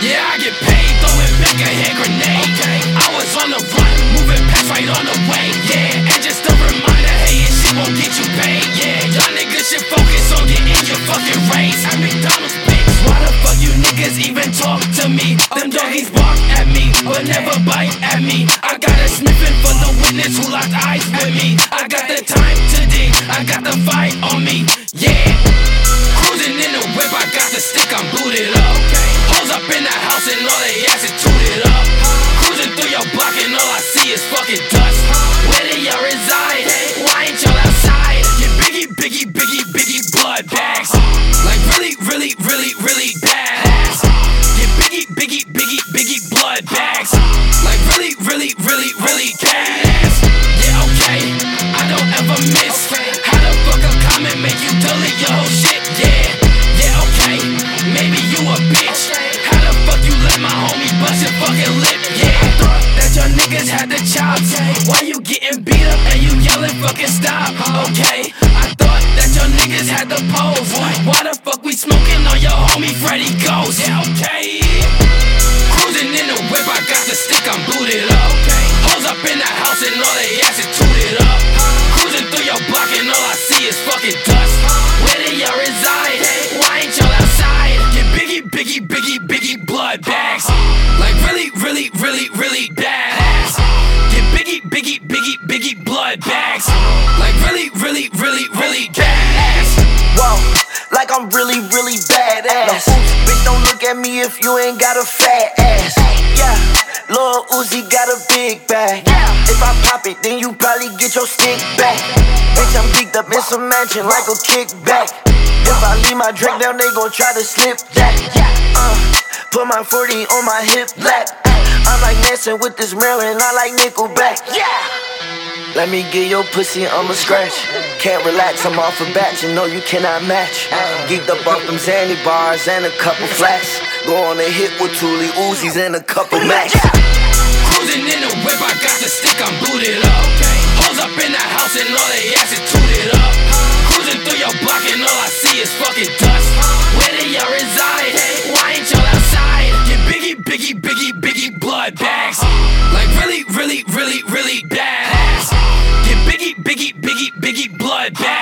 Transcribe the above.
Yeah, I get paid, throwing back a hand grenade. I was on the run, moving past right on the way. Yeah, and just a reminder, hey, and shit won't get you paid. Yeah, y'all niggas should focus on getting your fucking raise. At McDonald's, bitch. Why the fuck you niggas even talk to me? Them doggies bark at me, but never bite at me. I got a sniffing for the witness who locked eyes with me. I got the time to dig, I got the fight on me. Yeah, cruising in the whip, I got the stick, I'm booted up. Hoes up in the house and all they ass is tooted up. Cruising through your block and all I see is fucking dust. Where do y'all reside? Why ain't y'all outside? Get biggie blood bags. Like really bad. Get biggie blood bags. Like really gas. Yeah, okay, I don't ever miss. How the fuck a comment make you delete your whole shit? Yeah, okay, maybe you a bitch. How the fuck you let my homie bust your fucking lip? Yeah, I thought that your niggas had the chops. Why you getting beat up and you yelling fucking stop? Okay, I thought that your niggas had the pose. Why the fuck we smoking on your homie Freddy Ghost? Yeah, okay, cruising in the whip, I got the stick, I'm booted up. Hoes up in the house and all they ass is tooted up. Cruising through your block and all I see is fucking dust. Where do y'all reside? Why ain't y'all outside? Get biggie blood bags. Like really bad. Get biggie blood bags. Like really gas. Whoa, like I'm really badass. Bitch, don't look at me if you ain't got a fat ass. Yeah, Lil Uzi got a big bag. If I pop it, then you probably get your stick back. Bitch, I'm geeked up in some mansion like a kickback. If I leave my drink down, they gon' try to slip that. Put my 40 on my hip lap. I'm like dancing with this Maryland, I like Nickelback. Let me get your pussy, I'ma scratch. Can't relax, I'm off a batch, you know you cannot match. Geeked up off them Zanny bars and a couple flats. Go on a hit with Tuli Uzis and a couple Macs. Cruising in the whip, I got the stick, I'm booted up. Hoes up in the house and all they ass is tooted up. Cruising through your block and all I see is fucking dust. Where do y'all reside? Why ain't y'all outside? Get biggie blood bags. Like really bad. Get biggie blood bags.